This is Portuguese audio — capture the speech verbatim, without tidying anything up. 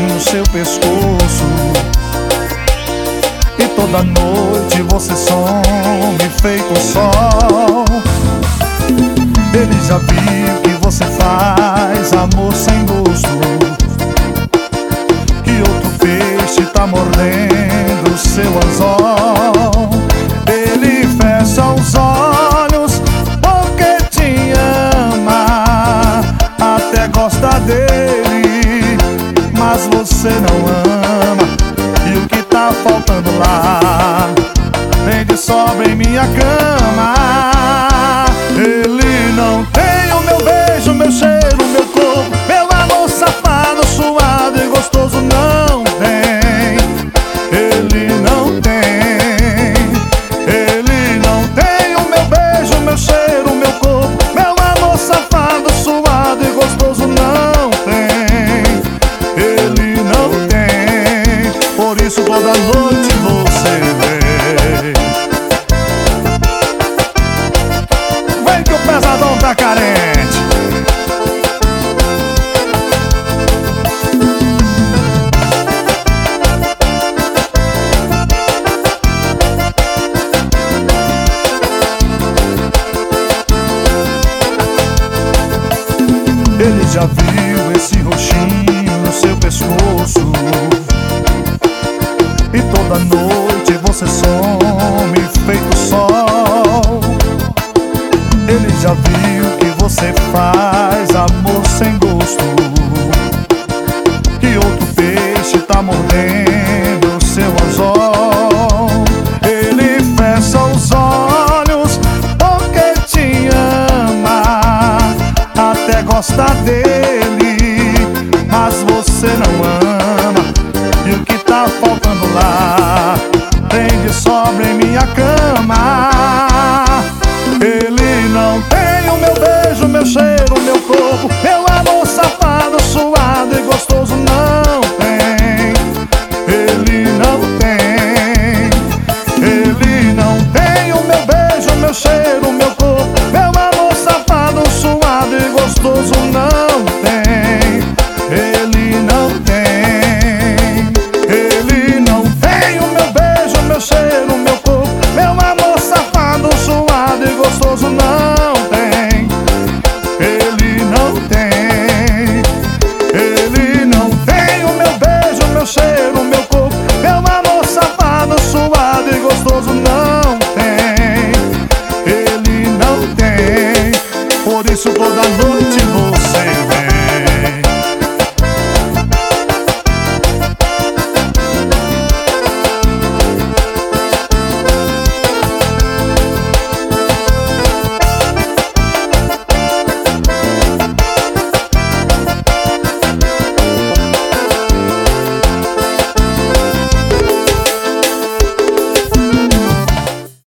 no seu pescoço, e toda noite você some feito o sol. Ele já viu que você faz amor sem gosto, que outro peixe tá mordendo seu anzol. Ele fecha os olhos porque te ama, até gosta dele, mas você não ama. E o que tá faltando lá vem de sobra em minha cama. Ele não tem o meu beijo, meu cheiro, meu corpo, meu amor safado, suado e gostoso, não tem. Ele não tem. Ele não tem o meu beijo, meu cheiro, meu corpo, meu amor safado, suado e gostoso, não tem. Ele não tem. Por isso toda noite você vem. Vem que o pesadão tá carente. Ele já viu esse roxinho no seu pescoço, e toda noite você some feito sol. Ele já viu que você faz amor sem gosto, que outro peixe tá mordendo seu anzol. Ele fecha os olhos porque te ama, até gosta dele, mas você não ama. E o que tá faltando lá vem de sobra em minha cama. Ele não tem o meu beijo, meu cheiro, meu corpo, meu amor safado, suado e gostoso, não tem. Ele não tem. Ele não tem o meu beijo, meu cheiro, meu corpo, meu amor safado, suado e gostoso, não tem. Ele não tem. Ele não tem o meu beijo, meu cheiro, meu corpo, meu amor safado, suado e gostoso, não tem. Ele não tem. Ele não tem o meu beijo, meu cheiro, meu corpo, meu amor safado, suado e gostoso, não tem. Ele não tem. Por isso toda noite